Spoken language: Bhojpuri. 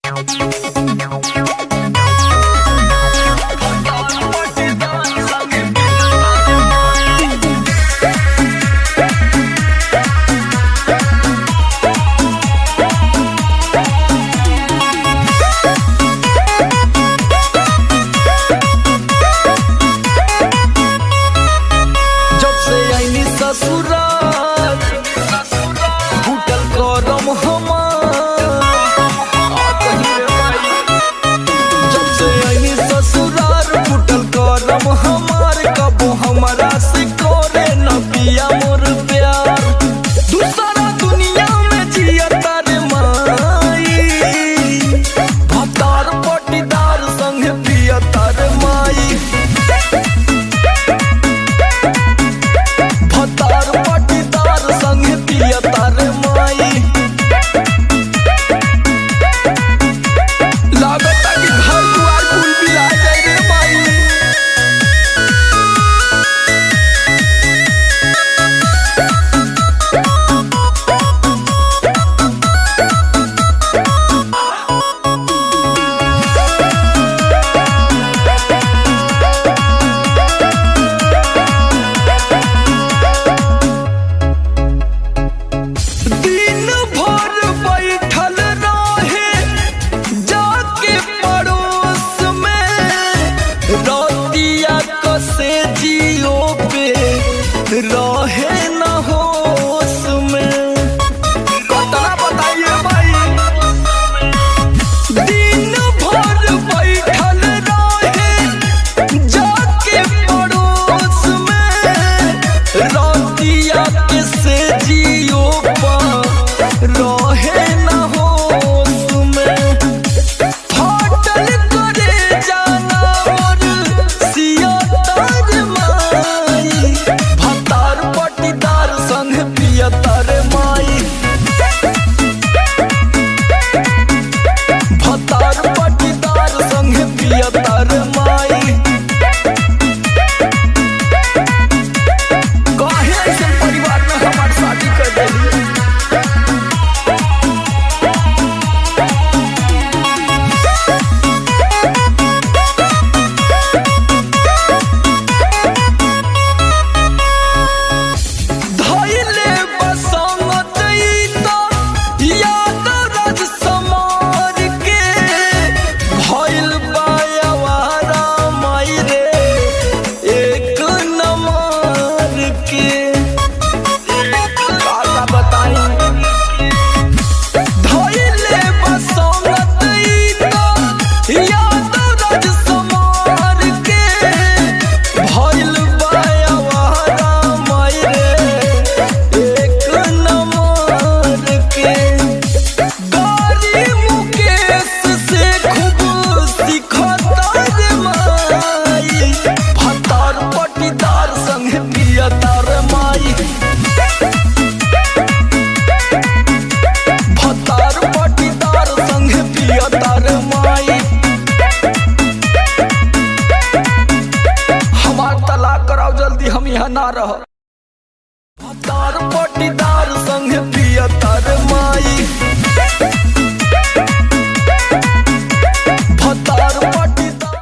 रहे न होश में कतना बताइए भाई। दिन भर बैठल रहे जाके पड़ोस में, रतिया के से जियो पर रहे न होश में। फाटल करे जाना और सिया तार माई, भतार पटीदार संग पिया तार माई। भतार पटीदार संग पिया तार माई। काहे ऐसे परिवार में हमार शादी कर देली। धइले बसंगत ई त याद राज समार के, भइल बायवारा माई रे एक नंबर के। का बताई धइले बसंगत ई त याद राज समार के, भइल बायवारा माई रे एक नंबर के। गाड़ी मुकेश से खूब सिखतार माई, भतार पटीदार संग पिया तार माई। भतार पटीदार संग पिया तार माई। हमार तलाक कराओ जल्दी, हम यहाँ ना रह। भतार पटीदार